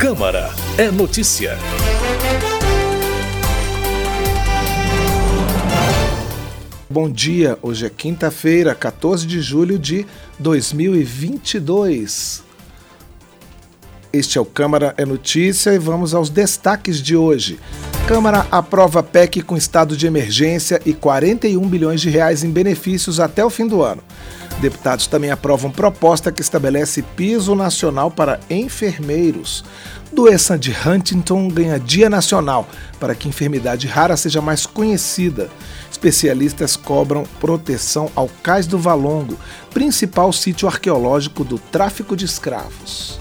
Câmara é notícia. Bom dia, hoje é quinta-feira, 14 de julho de 2022. Este é o Câmara é Notícia e vamos aos destaques de hoje. Câmara aprova PEC com estado de emergência e 41 bilhões de reais em benefícios até o fim do ano. Deputados também aprovam proposta que estabelece piso nacional para enfermeiros. Doença de Huntington ganha Dia Nacional para que enfermidade rara seja mais conhecida. Especialistas cobram proteção ao Cais do Valongo, principal sítio arqueológico do tráfico de escravos.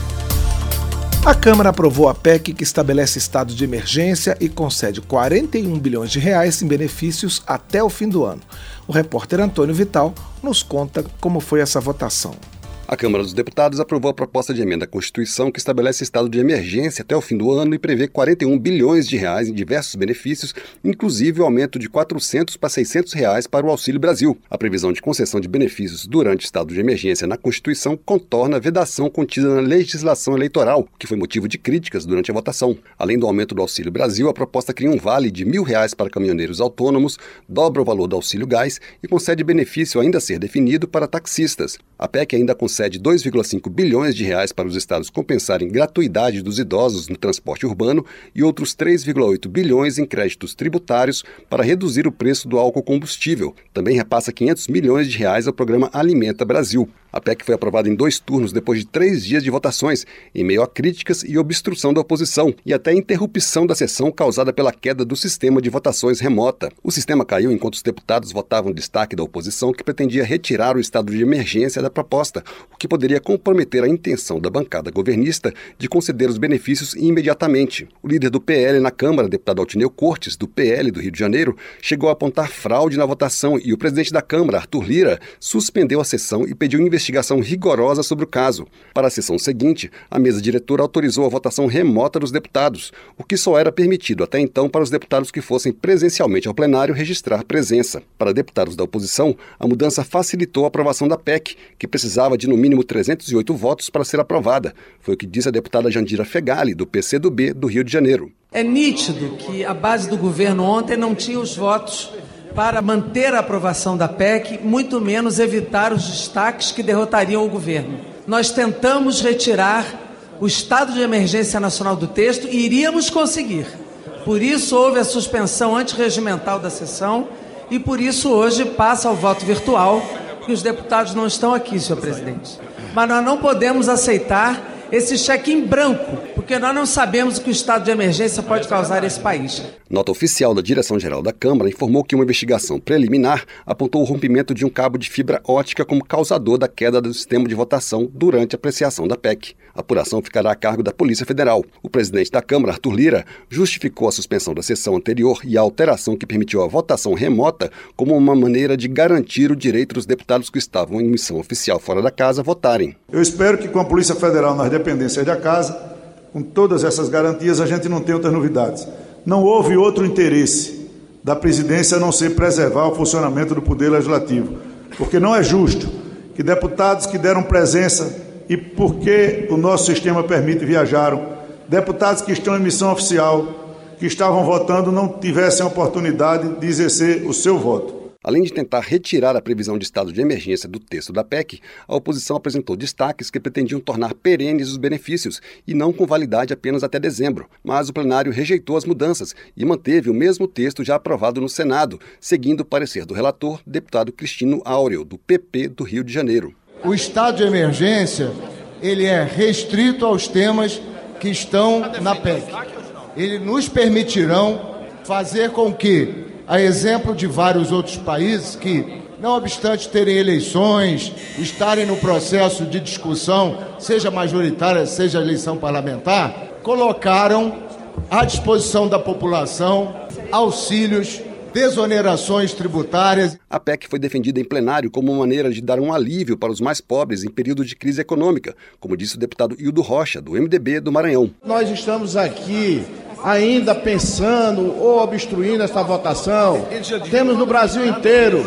A Câmara aprovou a PEC que estabelece estado de emergência e concede 41 bilhões de reais em benefícios até o fim do ano. O repórter Antônio Vital nos conta como foi essa votação. A Câmara dos Deputados aprovou a proposta de emenda à Constituição que estabelece estado de emergência até o fim do ano e prevê 41 bilhões de reais em diversos benefícios, inclusive o aumento de R$ 400 para R$ 600 reais para o Auxílio Brasil. A previsão de concessão de benefícios durante o estado de emergência na Constituição contorna a vedação contida na legislação eleitoral, que foi motivo de críticas durante a votação. Além do aumento do Auxílio Brasil, a proposta cria um vale de R$ 1.000 para caminhoneiros autônomos, dobra o valor do Auxílio Gás e concede benefício ainda a ser definido para taxistas. A PEC ainda concede 2,5 bilhões de reais para os estados compensarem gratuidade dos idosos no transporte urbano e outros 3,8 bilhões em créditos tributários para reduzir o preço do álcool combustível. Também repassa 500 milhões de reais ao programa Alimenta Brasil. A PEC foi aprovada em 2 turnos depois de 3 dias de votações, em meio a críticas e obstrução da oposição e até interrupção da sessão causada pela queda do sistema de votações remota. O sistema caiu enquanto os deputados votavam destaque da oposição que pretendia retirar o estado de emergência da proposta, o que poderia comprometer a intenção da bancada governista de conceder os benefícios imediatamente. O líder do PL na Câmara, deputado Altineu Cortes, do PL do Rio de Janeiro, chegou a apontar fraude na votação e o presidente da Câmara, Arthur Lira, suspendeu a sessão e pediu investigação rigorosa sobre o caso. Para a sessão seguinte, a mesa diretora autorizou a votação remota dos deputados, o que só era permitido até então para os deputados que fossem presencialmente ao plenário registrar presença. Para deputados da oposição, a mudança facilitou a aprovação da PEC, que precisava de no mínimo 308 votos para ser aprovada. Foi o que disse a deputada Jandira Fegali, do PCdoB do Rio de Janeiro. É nítido que a base do governo ontem não tinha os votos para manter a aprovação da PEC, muito menos evitar os destaques que derrotariam o governo. Nós tentamos retirar o estado de emergência nacional do texto e iríamos conseguir. Por isso houve a suspensão antirregimental da sessão e por isso hoje passa ao voto virtual, porque os deputados não estão aqui, senhor presidente. Mas nós não podemos aceitar esse cheque em branco, porque nós não sabemos o que o estado de emergência pode causar a esse país. Nota oficial da Direção-Geral da Câmara informou que uma investigação preliminar apontou o rompimento de um cabo de fibra ótica como causador da queda do sistema de votação durante a apreciação da PEC. A apuração ficará a cargo da Polícia Federal. O presidente da Câmara, Arthur Lira, justificou a suspensão da sessão anterior e a alteração que permitiu a votação remota como uma maneira de garantir o direito dos deputados que estavam em missão oficial fora da casa votarem. Eu espero que com a Polícia Federal nas dependências da casa, com todas essas garantias, a gente não tem outras novidades. Não houve outro interesse da presidência a não ser preservar o funcionamento do Poder Legislativo, porque não é justo que deputados que deram presença e porque o nosso sistema permite viajaram, deputados que estão em missão oficial, que estavam votando, não tivessem a oportunidade de exercer o seu voto. Além de tentar retirar a previsão de estado de emergência do texto da PEC, a oposição apresentou destaques que pretendiam tornar perenes os benefícios e não com validade apenas até dezembro. Mas o plenário rejeitou as mudanças e manteve o mesmo texto já aprovado no Senado, seguindo o parecer do relator, deputado Cristino Áureo, do PP do Rio de Janeiro. O estado de emergência, ele é restrito aos temas que estão na PEC. Eles nos permitirão fazer com que, a exemplo de vários outros países que, não obstante terem eleições, estarem no processo de discussão, seja majoritária, seja eleição parlamentar, colocaram à disposição da população auxílios, desonerações tributárias. A PEC foi defendida em plenário como uma maneira de dar um alívio para os mais pobres em período de crise econômica, como disse o deputado Hildo Rocha, do MDB do Maranhão. Nós estamos aqui ainda pensando ou obstruindo esta votação. Temos no Brasil inteiro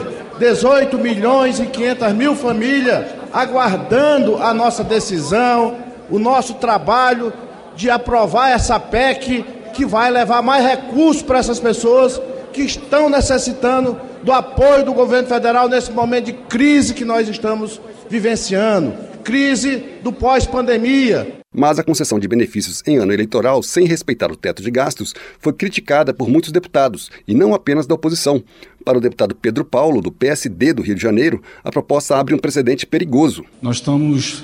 18 milhões e 500 mil famílias aguardando a nossa decisão, o nosso trabalho de aprovar essa PEC que vai levar mais recursos para essas pessoas que estão necessitando do apoio do governo federal nesse momento de crise que nós estamos vivenciando, crise do pós-pandemia. Mas a concessão de benefícios em ano eleitoral, sem respeitar o teto de gastos, foi criticada por muitos deputados, e não apenas da oposição. Para o deputado Pedro Paulo, do PSD do Rio de Janeiro, a proposta abre um precedente perigoso. Nós estamos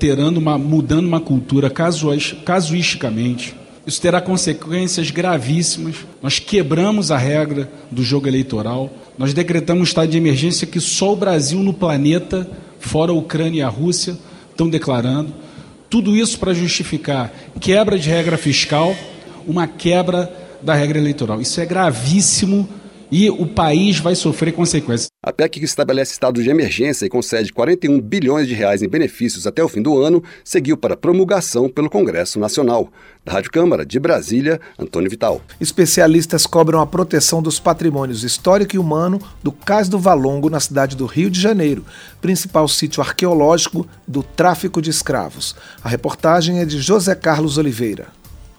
mudando uma cultura casuisticamente. Isso terá consequências gravíssimas. Nós quebramos a regra do jogo eleitoral. Nós decretamos um estado de emergência que só o Brasil no planeta, fora a Ucrânia e a Rússia, estão declarando. Tudo isso para justificar quebra de regra fiscal, uma quebra da regra eleitoral. Isso é gravíssimo e o país vai sofrer consequências. A PEC que estabelece estado de emergência e concede 41 bilhões de reais em benefícios até o fim do ano seguiu para promulgação pelo Congresso Nacional. Da Rádio Câmara, de Brasília, Antônio Vital. Especialistas cobram a proteção dos patrimônios histórico e humano do Cais do Valongo, na cidade do Rio de Janeiro, principal sítio arqueológico do tráfico de escravos. A reportagem é de José Carlos Oliveira.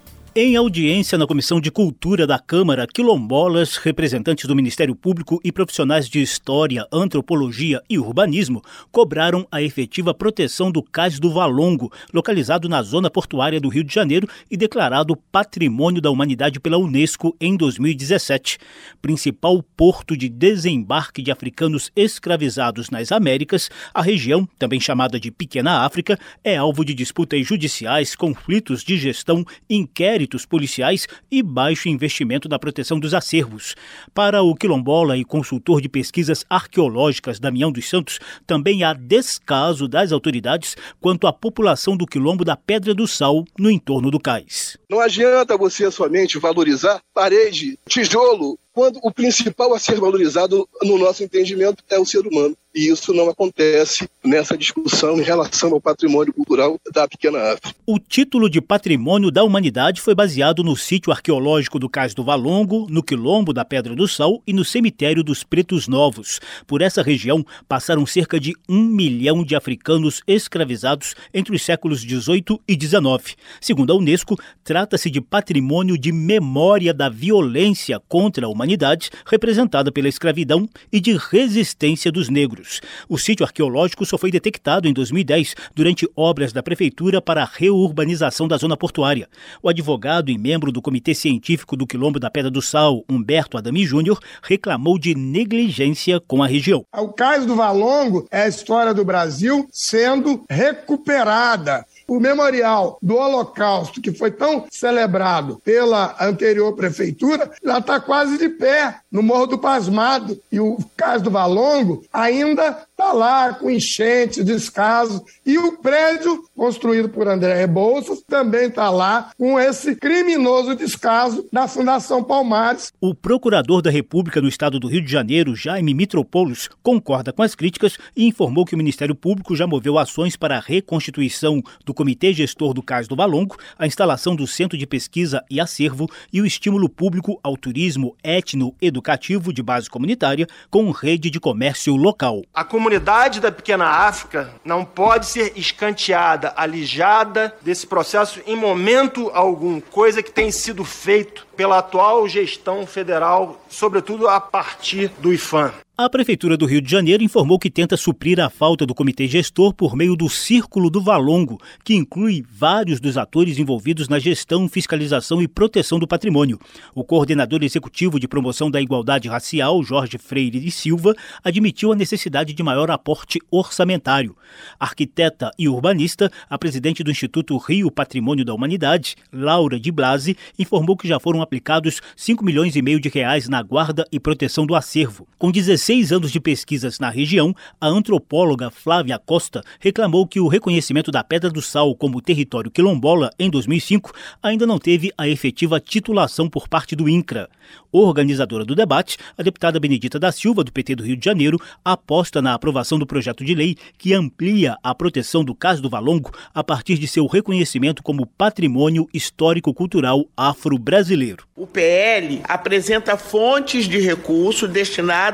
Em audiência na Comissão de Cultura da Câmara, quilombolas, representantes do Ministério Público e profissionais de História, Antropologia e Urbanismo cobraram a efetiva proteção do Cais do Valongo, localizado na zona portuária do Rio de Janeiro e declarado Patrimônio da Humanidade pela Unesco em 2017. Principal porto de desembarque de africanos escravizados nas Américas, a região, também chamada de Pequena África, é alvo de disputas judiciais, conflitos de gestão, inquéritos policiais e baixo investimento na proteção dos acervos. Para o quilombola e consultor de pesquisas arqueológicas Damião dos Santos, também há descaso das autoridades quanto à população do quilombo da Pedra do Sal no entorno do cais. Não adianta você somente valorizar parede, tijolo, quando o principal a ser valorizado, no nosso entendimento, é o ser humano. E isso não acontece nessa discussão em relação ao patrimônio cultural da Pequena África. O título de Patrimônio da Humanidade foi baseado no sítio arqueológico do Cais do Valongo, no quilombo da Pedra do Sal e no cemitério dos Pretos Novos. Por essa região passaram cerca de 1 milhão de africanos escravizados entre os séculos XVIII e XIX. Segundo a Unesco, trata-se de patrimônio de memória da violência contra a humanidade, representada pela escravidão, e de resistência dos negros. O sítio arqueológico só foi detectado em 2010 durante obras da Prefeitura para a reurbanização da zona portuária. O advogado e membro do Comitê Científico do Quilombo da Pedra do Sal, Humberto Adami Júnior, reclamou de negligência com a região. O Cais do Valongo é a história do Brasil sendo recuperada. O memorial do Holocausto, que foi tão celebrado pela anterior prefeitura, já está quase de pé no Morro do Pasmado. E o Cais do Valongo ainda está lá com enchentes, descasos. E o prédio construído por André Rebouças também está lá com esse criminoso descaso da Fundação Palmares. O procurador da República no estado do Rio de Janeiro, Jaime Mitropoulos, concorda com as críticas e informou que o Ministério Público já moveu ações para a reconstituição do Comitê Gestor do Cais do Valongo, a instalação do Centro de Pesquisa e Acervo e o estímulo público ao turismo etno-educativo de base comunitária com rede de comércio local. A comunidade da Pequena África não pode ser escanteada, alijada desse processo em momento algum, coisa que tem sido feito pela atual gestão federal, sobretudo a partir do IFAM. A Prefeitura do Rio de Janeiro informou que tenta suprir a falta do comitê gestor por meio do Círculo do Valongo, que inclui vários dos atores envolvidos na gestão, fiscalização e proteção do patrimônio. O coordenador executivo de promoção da igualdade racial, Jorge Freire de Silva, admitiu a necessidade de maior aporte orçamentário. Arquiteta e urbanista, a presidente do Instituto Rio Patrimônio da Humanidade, Laura de Blasi, informou que já foram aplicados 5,5 milhões de reais na guarda e proteção do acervo. Com 16 anos de pesquisas na região, a antropóloga Flávia Costa reclamou que o reconhecimento da Pedra do Sal como território quilombola em 2005 ainda não teve a efetiva titulação por parte do INCRA. Organizadora do debate, a deputada Benedita da Silva, do PT do Rio de Janeiro, aposta na aprovação do projeto de lei que amplia a proteção do Cais do Valongo a partir de seu reconhecimento como patrimônio histórico-cultural afro-brasileiro. O PL apresenta fontes de recursos destinados a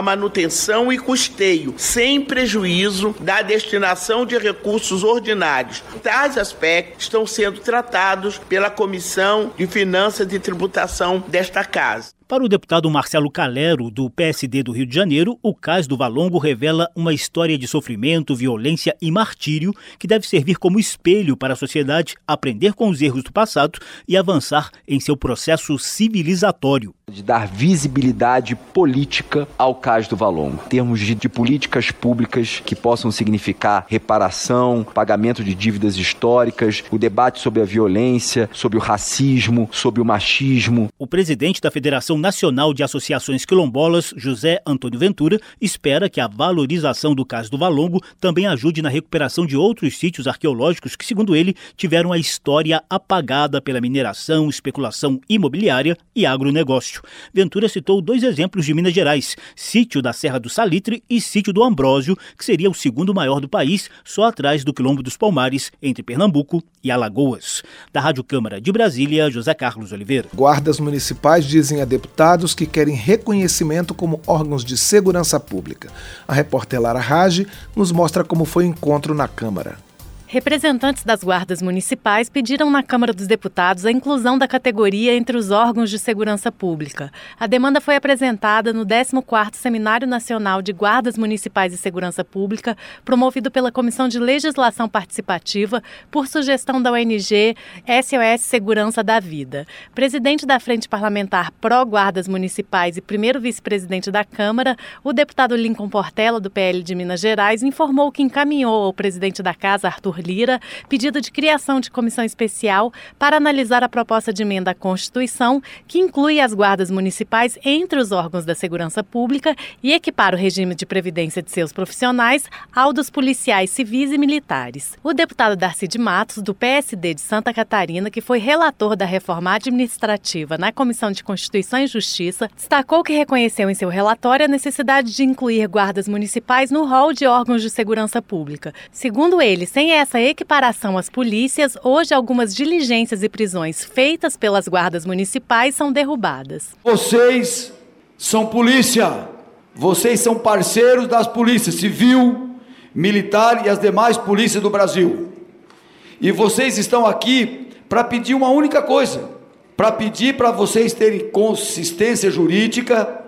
manutenção e custeio, sem prejuízo da destinação de recursos ordinários. Tais aspectos estão sendo tratados pela Comissão de Finanças e Tributação desta Casa. Para o deputado Marcelo Calero, do PSD do Rio de Janeiro, o Cais do Valongo revela uma história de sofrimento, violência e martírio que deve servir como espelho para a sociedade aprender com os erros do passado e avançar em seu processo civilizatório. De dar visibilidade política ao Cais do Valongo, em termos de políticas públicas que possam significar reparação, pagamento de dívidas históricas, o debate sobre a violência, sobre o racismo, sobre o machismo. O presidente da Federação Nacional de Associações Quilombolas, José Antônio Ventura, espera que a valorização do Cais do Valongo também ajude na recuperação de outros sítios arqueológicos que, segundo ele, tiveram a história apagada pela mineração, especulação imobiliária e agronegócio. Ventura citou 2 exemplos de Minas Gerais, sítio da Serra do Salitre e sítio do Ambrósio, que seria o segundo maior do país, só atrás do Quilombo dos Palmares, entre Pernambuco e Alagoas. Da Rádio Câmara de Brasília, José Carlos Oliveira. Guardas municipais dizem a deputados que querem reconhecimento como órgãos de segurança pública. A repórter Lara Rage nos mostra como foi o encontro na Câmara. Representantes das guardas municipais pediram na Câmara dos Deputados a inclusão da categoria entre os órgãos de segurança pública. A demanda foi apresentada no 14º Seminário Nacional de Guardas Municipais de Segurança Pública, promovido pela Comissão de Legislação Participativa, por sugestão da ONG SOS Segurança da Vida. Presidente da Frente Parlamentar Pró-Guardas Municipais e primeiro vice-presidente da Câmara, o deputado Lincoln Portela, do PL de Minas Gerais, informou que encaminhou ao presidente da Casa, Arthur Lira, pedido de criação de comissão especial para analisar a proposta de emenda à Constituição que inclui as guardas municipais entre os órgãos da segurança pública e equipara o regime de previdência de seus profissionais ao dos policiais civis e militares. O deputado Darcy de Matos, do PSD de Santa Catarina, que foi relator da reforma administrativa na Comissão de Constituição e Justiça, destacou que reconheceu em seu relatório a necessidade de incluir guardas municipais no rol de órgãos de segurança pública. Segundo ele, sem essa equiparação às polícias, hoje algumas diligências e prisões feitas pelas guardas municipais são derrubadas. Vocês são polícia, vocês são parceiros das polícias civil, militar e as demais polícias do Brasil. E vocês estão aqui para pedir uma única coisa, para pedir para vocês terem consistência jurídica,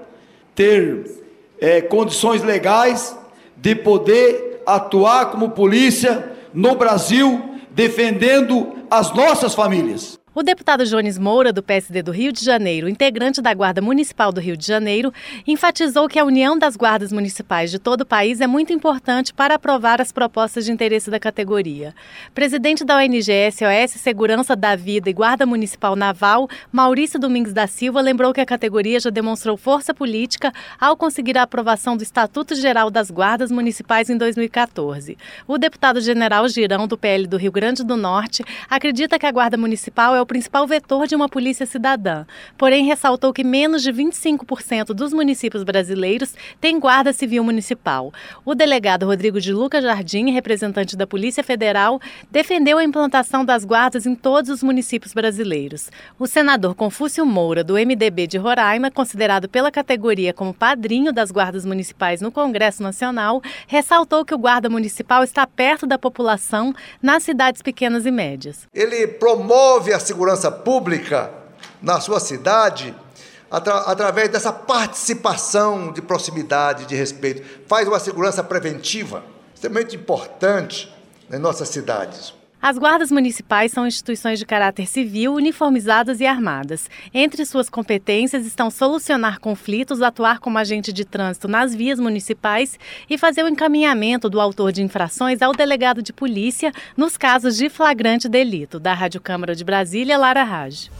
ter condições legais de poder atuar como polícia no Brasil, defendendo as nossas famílias. O deputado Jones Moura, do PSD do Rio de Janeiro, integrante da Guarda Municipal do Rio de Janeiro, enfatizou que a união das guardas municipais de todo o país é muito importante para aprovar as propostas de interesse da categoria. Presidente da ONG SOS Segurança da Vida e Guarda Municipal Naval, Maurício Domingues da Silva, lembrou que a categoria já demonstrou força política ao conseguir a aprovação do Estatuto Geral das Guardas Municipais em 2014. O deputado General Girão, do PL do Rio Grande do Norte, acredita que a Guarda Municipal é o principal vetor de uma polícia cidadã. Porém, ressaltou que menos de 25% dos municípios brasileiros têm guarda civil municipal. O delegado Rodrigo de Luca Jardim, representante da Polícia Federal, defendeu a implantação das guardas em todos os municípios brasileiros. O senador Confúcio Moura, do MDB de Roraima, considerado pela categoria como padrinho das guardas municipais no Congresso Nacional, ressaltou que o guarda municipal está perto da população nas cidades pequenas e médias. Ele promove a segurança pública na sua cidade através dessa participação de proximidade, de respeito. Faz uma segurança preventiva, extremamente importante nas nossas cidades. As guardas municipais são instituições de caráter civil, uniformizadas e armadas. Entre suas competências estão solucionar conflitos, atuar como agente de trânsito nas vias municipais e fazer o encaminhamento do autor de infrações ao delegado de polícia nos casos de flagrante delito. Da Rádio Câmara de Brasília, Lara Rage.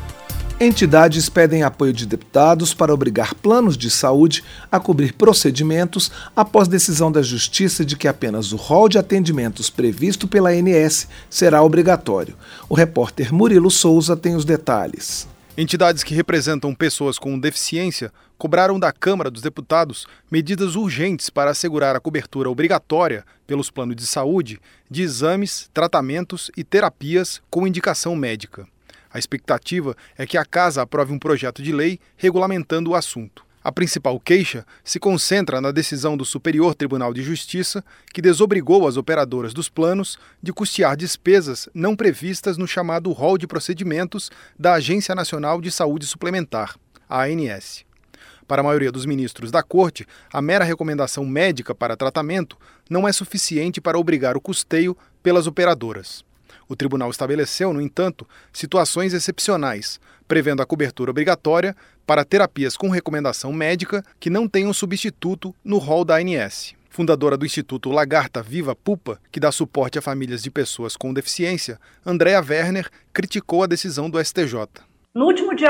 Entidades pedem apoio de deputados para obrigar planos de saúde a cobrir procedimentos após decisão da Justiça de que apenas o rol de atendimentos previsto pela ANS será obrigatório. O repórter Murilo Souza tem os detalhes. Entidades que representam pessoas com deficiência cobraram da Câmara dos Deputados medidas urgentes para assegurar a cobertura obrigatória pelos planos de saúde de exames, tratamentos e terapias com indicação médica. A expectativa é que a Casa aprove um projeto de lei regulamentando o assunto. A principal queixa se concentra na decisão do Superior Tribunal de Justiça, que desobrigou as operadoras dos planos de custear despesas não previstas no chamado rol de procedimentos da Agência Nacional de Saúde Suplementar, a ANS. Para a maioria dos ministros da Corte, a mera recomendação médica para tratamento não é suficiente para obrigar o custeio pelas operadoras. O tribunal estabeleceu, no entanto, situações excepcionais, prevendo a cobertura obrigatória para terapias com recomendação médica que não tenham substituto no rol da ANS. Fundadora do Instituto Lagarta Viva Pupa, que dá suporte a famílias de pessoas com deficiência, Andréa Werner criticou a decisão do STJ. No último dia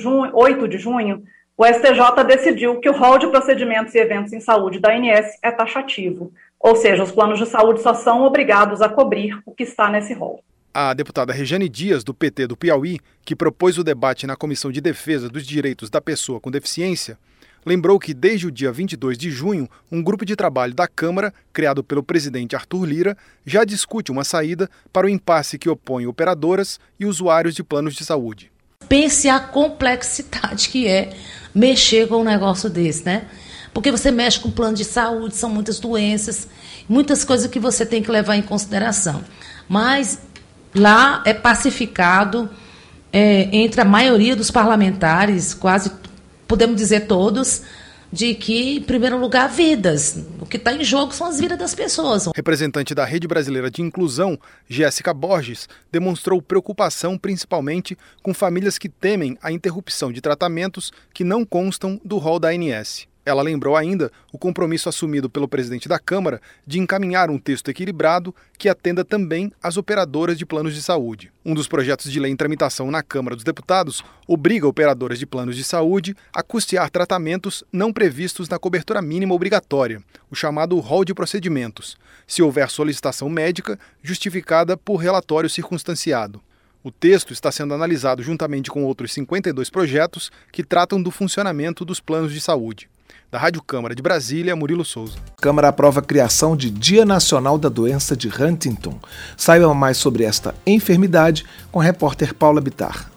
8 de junho, o STJ decidiu que o rol de procedimentos e eventos em saúde da ANS é taxativo, ou seja, os planos de saúde só são obrigados a cobrir o que está nesse rol. A deputada Rejane Dias, do PT do Piauí, que propôs o debate na Comissão de Defesa dos Direitos da Pessoa com Deficiência, lembrou que desde o dia 22 de junho, um grupo de trabalho da Câmara, criado pelo presidente Arthur Lira, já discute uma saída para o impasse que opõe operadoras e usuários de planos de saúde. Pense a complexidade que é mexer com um negócio desse, né? Porque você mexe com plano de saúde, são muitas doenças, muitas coisas que você tem que levar em consideração. Mas lá é pacificado entre a maioria dos parlamentares, quase, podemos dizer todos, de que, em primeiro lugar, vidas. O que está em jogo são as vidas das pessoas. Representante da Rede Brasileira de Inclusão, Jéssica Borges, demonstrou preocupação principalmente com famílias que temem a interrupção de tratamentos que não constam do rol da ANS. Ela lembrou ainda o compromisso assumido pelo presidente da Câmara de encaminhar um texto equilibrado que atenda também às operadoras de planos de saúde. Um dos projetos de lei em tramitação na Câmara dos Deputados obriga operadoras de planos de saúde a custear tratamentos não previstos na cobertura mínima obrigatória, o chamado rol de procedimentos, se houver solicitação médica justificada por relatório circunstanciado. O texto está sendo analisado juntamente com outros 52 projetos que tratam do funcionamento dos planos de saúde. Da Rádio Câmara de Brasília, Murilo Souza. A Câmara aprova a criação de Dia Nacional da Doença de Huntington. Saiba mais sobre esta enfermidade com a repórter Paula Bittar.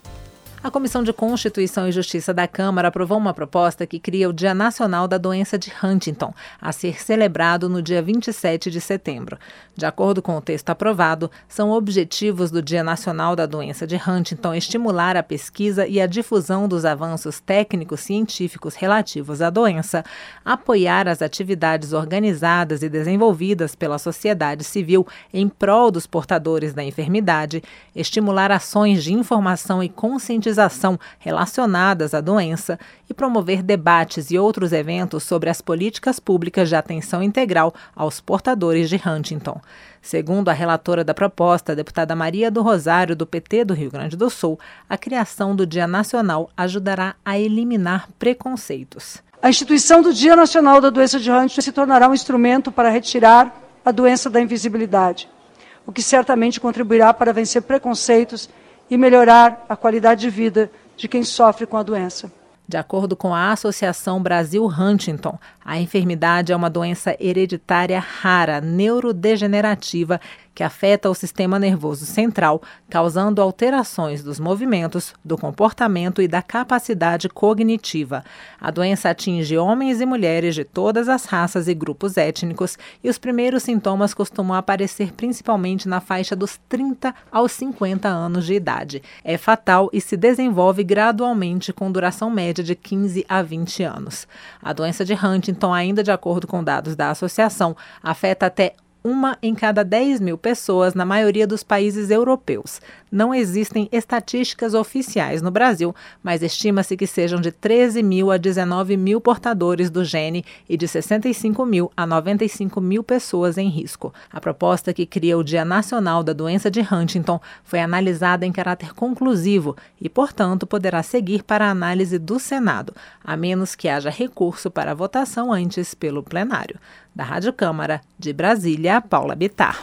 A Comissão de Constituição e Justiça da Câmara aprovou uma proposta que cria o Dia Nacional da Doença de Huntington, a ser celebrado no dia 27 de setembro. De acordo com o texto aprovado, são objetivos do Dia Nacional da Doença de Huntington estimular a pesquisa e a difusão dos avanços técnicos científicos relativos à doença, apoiar as atividades organizadas e desenvolvidas pela sociedade civil em prol dos portadores da enfermidade, estimular ações de informação e conscientização relacionadas à doença e promover debates e outros eventos sobre as políticas públicas de atenção integral aos portadores de Huntington. Segundo a relatora da proposta, a deputada Maria do Rosário, do PT do Rio Grande do Sul, a criação do Dia Nacional ajudará a eliminar preconceitos. A instituição do Dia Nacional da Doença de Huntington se tornará um instrumento para retirar a doença da invisibilidade, o que certamente contribuirá para vencer preconceitos e melhorar a qualidade de vida de quem sofre com a doença. De acordo com a Associação Brasil Huntington, a enfermidade é uma doença hereditária rara, neurodegenerativa, que afeta o sistema nervoso central, causando alterações dos movimentos, do comportamento e da capacidade cognitiva. A doença atinge homens e mulheres de todas as raças e grupos étnicos e os primeiros sintomas costumam aparecer principalmente na faixa dos 30 aos 50 anos de idade. É fatal e se desenvolve gradualmente com duração média de 15 a 20 anos. A doença de Huntington, ainda de acordo com dados da associação, afeta até 1 em cada 10 mil pessoas na maioria dos países europeus. Não existem estatísticas oficiais no Brasil, mas estima-se que sejam de 13 mil a 19 mil portadores do gene e de 65 mil a 95 mil pessoas em risco. A proposta que cria o Dia Nacional da Doença de Huntington foi analisada em caráter conclusivo e, portanto, poderá seguir para a análise do Senado, a menos que haja recurso para votação antes pelo plenário. Da Rádio Câmara, de Brasília, Paula Bittar.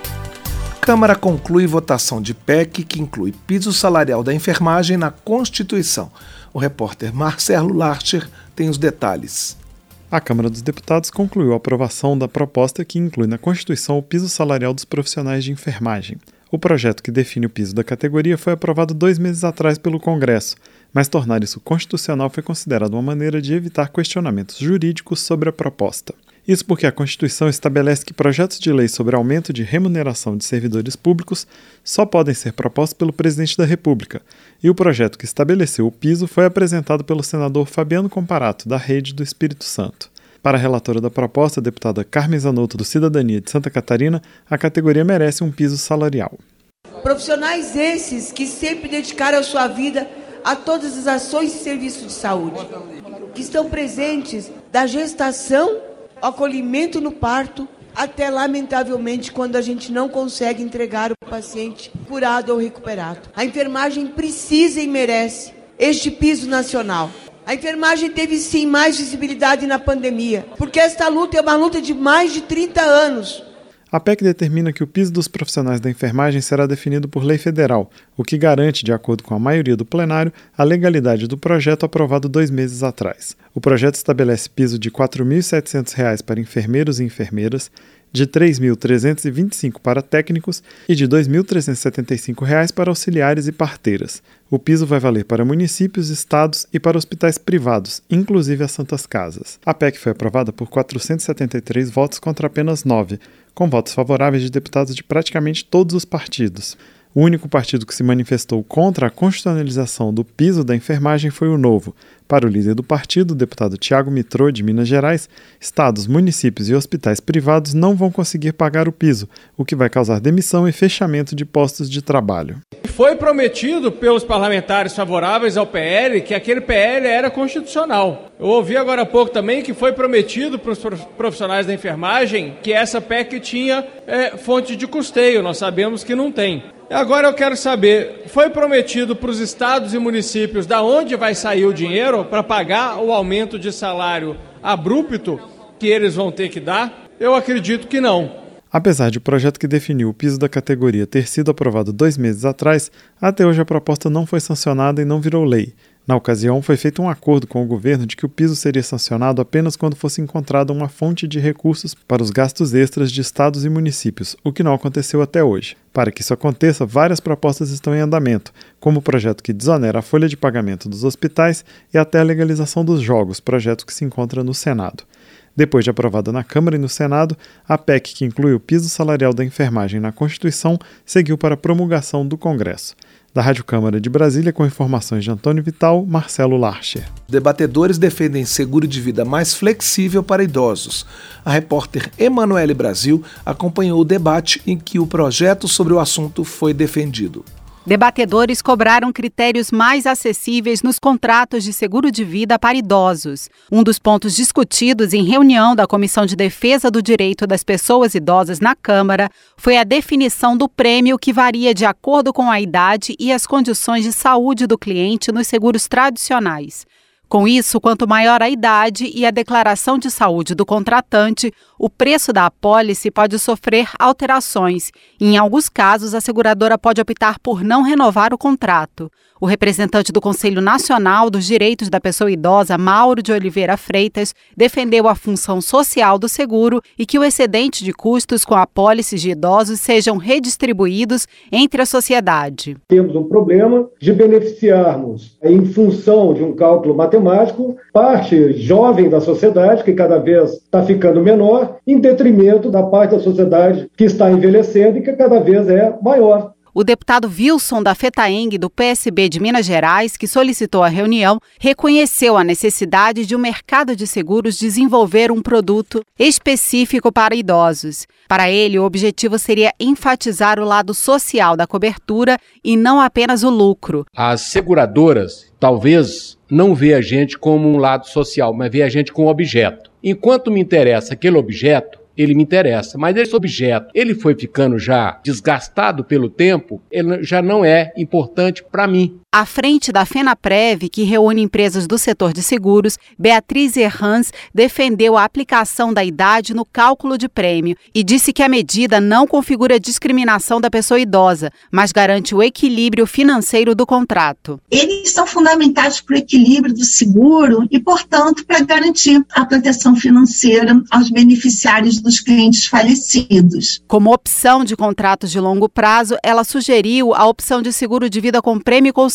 Câmara conclui votação de PEC que inclui piso salarial da enfermagem na Constituição. O repórter Marcelo Larcher tem os detalhes. A Câmara dos Deputados concluiu a aprovação da proposta que inclui na Constituição o piso salarial dos profissionais de enfermagem. O projeto que define o piso da categoria foi aprovado 2 meses atrás pelo Congresso, mas tornar isso constitucional foi considerado uma maneira de evitar questionamentos jurídicos sobre a proposta. Isso porque a Constituição estabelece que projetos de lei sobre aumento de remuneração de servidores públicos só podem ser propostos pelo presidente da República, e o projeto que estabeleceu o piso foi apresentado pelo senador Fabiano Comparato, da Rede do Espírito Santo. Para a relatora da proposta, a deputada Carmen Zanotto, do Cidadania de Santa Catarina, a categoria merece um piso salarial. Profissionais esses que sempre dedicaram a sua vida a todas as ações e serviços de saúde, que estão presentes da gestação, acolhimento no parto, até, lamentavelmente, quando a gente não consegue entregar o paciente curado ou recuperado. A enfermagem precisa e merece este piso nacional. A enfermagem teve, sim, mais visibilidade na pandemia, porque esta luta é uma luta de mais de 30 anos. A PEC determina que o piso dos profissionais da enfermagem será definido por lei federal, o que garante, de acordo com a maioria do plenário, a legalidade do projeto aprovado 2 meses atrás. O projeto estabelece piso de R$ 4.700 para enfermeiros e enfermeiras, de R$ 3.325 para técnicos e de R$ 2.375 para auxiliares e parteiras. O piso vai valer para municípios, estados e para hospitais privados, inclusive as Santas Casas. A PEC foi aprovada por 473 votos contra apenas 9, com votos favoráveis de deputados de praticamente todos os partidos. O único partido que se manifestou contra a constitucionalização do piso da enfermagem foi o Novo. Para o líder do partido, o deputado Tiago Mitrô, de Minas Gerais, estados, municípios e hospitais privados não vão conseguir pagar o piso, o que vai causar demissão e fechamento de postos de trabalho. Foi prometido pelos parlamentares favoráveis ao PL que aquele PL era constitucional. Eu ouvi agora há pouco também que foi prometido para os profissionais da enfermagem que essa PEC tinha fonte de custeio. Nós sabemos que não tem. Agora eu quero saber, foi prometido para os estados e municípios da onde vai sair o dinheiro para pagar o aumento de salário abrupto que eles vão ter que dar? Eu acredito que não. Apesar de o projeto que definiu o piso da categoria ter sido aprovado 2 meses atrás, até hoje a proposta não foi sancionada e não virou lei. Na ocasião, foi feito um acordo com o governo de que o piso seria sancionado apenas quando fosse encontrada uma fonte de recursos para os gastos extras de estados e municípios, o que não aconteceu até hoje. Para que isso aconteça, várias propostas estão em andamento, como o projeto que desonera a folha de pagamento dos hospitais e até a legalização dos jogos, projeto que se encontra no Senado. Depois de aprovada na Câmara e no Senado, a PEC, que inclui o piso salarial da enfermagem na Constituição, seguiu para a promulgação do Congresso. Da Rádio Câmara de Brasília, com informações de Antônio Vital, Marcelo Larcher. Debatedores defendem seguro de vida mais flexível para idosos. A repórter Emanuele Brasil acompanhou o debate em que o projeto sobre o assunto foi defendido. Debatedores cobraram critérios mais acessíveis nos contratos de seguro de vida para idosos. Um dos pontos discutidos em reunião da Comissão de Defesa do Direito das Pessoas Idosas na Câmara foi a definição do prêmio que varia de acordo com a idade e as condições de saúde do cliente nos seguros tradicionais. Com isso, quanto maior a idade e a declaração de saúde do contratante, o preço da apólice pode sofrer alterações e, em alguns casos, a seguradora pode optar por não renovar o contrato. O representante do Conselho Nacional dos Direitos da Pessoa Idosa, Mauro de Oliveira Freitas, defendeu a função social do seguro e que o excedente de custos com apólices de idosos sejam redistribuídos entre a sociedade. Temos um problema de beneficiarmos, em função de um cálculo matemático, parte jovem da sociedade, que cada vez está ficando menor, em detrimento da parte da sociedade que está envelhecendo e que cada vez é maior. O deputado Wilson da FETAENG, do PSB de Minas Gerais, que solicitou a reunião, reconheceu a necessidade de o mercado de seguros desenvolver um produto específico para idosos. Para ele, o objetivo seria enfatizar o lado social da cobertura e não apenas o lucro. As seguradoras talvez não vê a gente como um lado social, mas vê a gente como objeto. Enquanto me interessa aquele objeto, ele me interessa, mas esse objeto, ele foi ficando já desgastado pelo tempo, ele já não é importante para mim. À frente da FENAPREV, que reúne empresas do setor de seguros, Beatriz Herranz defendeu a aplicação da idade no cálculo de prêmio e disse que a medida não configura discriminação da pessoa idosa, mas garante o equilíbrio financeiro do contrato. Eles são fundamentais para o equilíbrio do seguro e, portanto, para garantir a proteção financeira aos beneficiários dos clientes falecidos. Como opção de contratos de longo prazo, ela sugeriu a opção de seguro de vida com prêmio constante,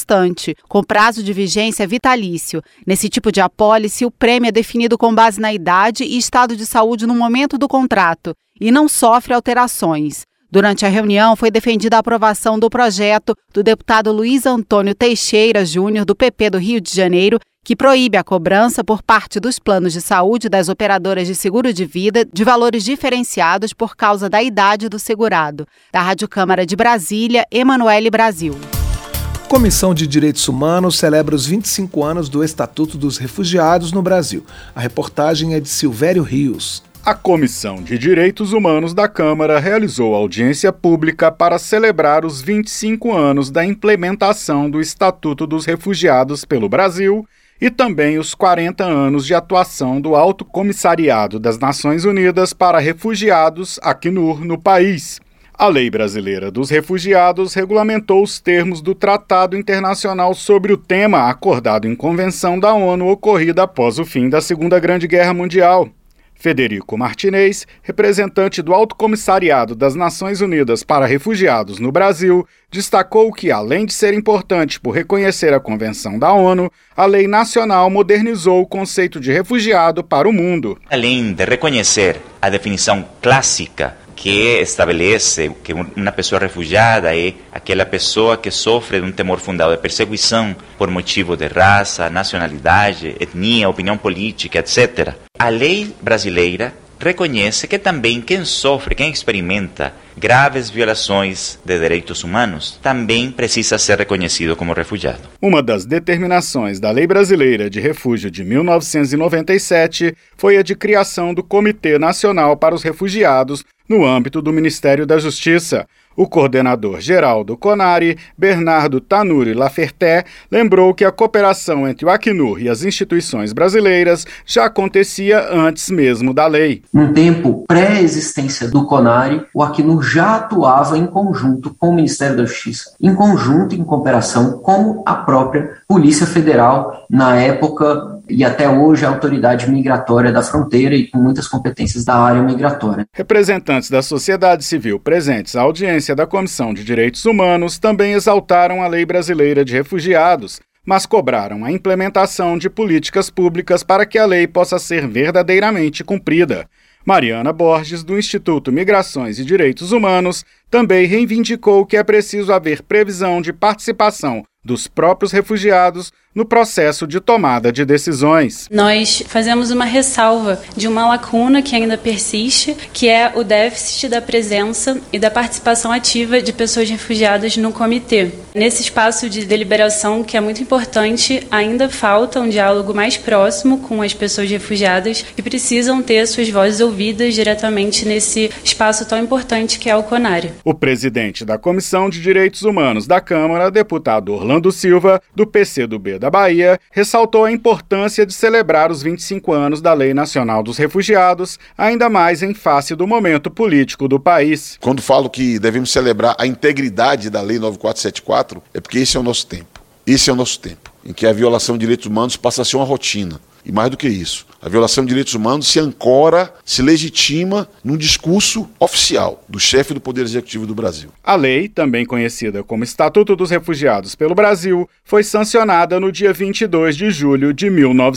restante, com prazo de vigência vitalício. Nesse tipo de apólice, o prêmio é definido com base na idade e estado de saúde no momento do contrato e não sofre alterações. Durante a reunião, foi defendida a aprovação do projeto do deputado Luiz Antônio Teixeira Júnior, do PP do Rio de Janeiro, que proíbe a cobrança por parte dos planos de saúde das operadoras de seguro de vida de valores diferenciados por causa da idade do segurado. Da Rádio Câmara de Brasília, Emanuele Brasil. Comissão de Direitos Humanos celebra os 25 anos do Estatuto dos Refugiados no Brasil. A reportagem é de Silvério Rios. A Comissão de Direitos Humanos da Câmara realizou audiência pública para celebrar os 25 anos da implementação do Estatuto dos Refugiados pelo Brasil e também os 40 anos de atuação do Alto Comissariado das Nações Unidas para Refugiados, Acnur, no país. A Lei Brasileira dos Refugiados regulamentou os termos do Tratado Internacional sobre o tema acordado em Convenção da ONU ocorrida após o fim da Segunda Grande Guerra Mundial. Federico Martinez, representante do Alto Comissariado das Nações Unidas para Refugiados no Brasil, destacou que, além de ser importante por reconhecer a Convenção da ONU, a lei nacional modernizou o conceito de refugiado para o mundo. Além de reconhecer a definição clássica que estabelece que uma pessoa refugiada é aquela pessoa que sofre de um temor fundado de perseguição por motivo de raça, nacionalidade, etnia, opinião política, etc. A lei brasileira reconhece que também quem sofre, quem experimenta graves violações de direitos humanos, também precisa ser reconhecido como refugiado. Uma das determinações da Lei Brasileira de Refúgio de 1997 foi a de criação do Comitê Nacional para os Refugiados no âmbito do Ministério da Justiça. O coordenador-geral do CONARE, Bernardo Tanuri Laferté, lembrou que a cooperação entre o Acnur e as instituições brasileiras já acontecia antes mesmo da lei. No tempo pré-existência do CONARE, o Acnur já atuava em conjunto com o Ministério da Justiça, em conjunto, em cooperação com a própria Polícia Federal, na época e até hoje a autoridade migratória da fronteira e com muitas competências da área migratória. Representantes da sociedade civil presentes à audiência da Comissão de Direitos Humanos também exaltaram a Lei Brasileira de Refugiados, mas cobraram a implementação de políticas públicas para que a lei possa ser verdadeiramente cumprida. Mariana Borges, do Instituto Migrações e Direitos Humanos, também reivindicou que é preciso haver previsão de participação dos próprios refugiados no processo de tomada de decisões. Nós fazemos uma ressalva de uma lacuna que ainda persiste, que é o déficit da presença e da participação ativa de pessoas refugiadas no comitê. Nesse espaço de deliberação, que é muito importante, ainda falta um diálogo mais próximo com as pessoas refugiadas que precisam ter suas vozes ouvidas diretamente nesse espaço tão importante que é o CONARE. O presidente da Comissão de Direitos Humanos da Câmara, deputado Orlando Silva, do PCdoB da Bahia, ressaltou a importância de celebrar os 25 anos da Lei Nacional dos Refugiados, ainda mais em face do momento político do país. Quando falo que devemos celebrar a integridade da Lei 9474, é porque esse é o nosso tempo. Esse é o nosso tempo, em que a violação de direitos humanos passa a ser uma rotina. E mais do que isso, a violação de direitos humanos se ancora, se legitima num discurso oficial do chefe do Poder Executivo do Brasil. A lei, também conhecida como Estatuto dos Refugiados pelo Brasil, foi sancionada no dia 22 de julho de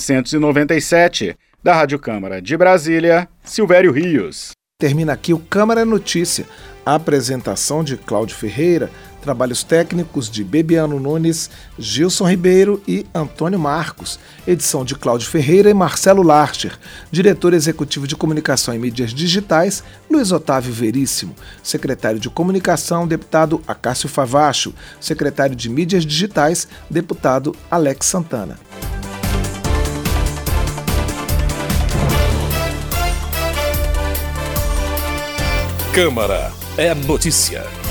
1997. Da Rádio Câmara de Brasília, Silvério Rios. Termina aqui o Câmara Notícia. A apresentação de Cláudio Ferreira, trabalhos técnicos de Bebiano Nunes, Gilson Ribeiro e Antônio Marcos. Edição de Cláudio Ferreira e Marcelo Larcher. Diretor executivo de Comunicação e Mídias Digitais, Luiz Otávio Veríssimo. Secretário de Comunicação, deputado Acácio Favacho. Secretário de Mídias Digitais, deputado Alex Santana. Câmara é notícia.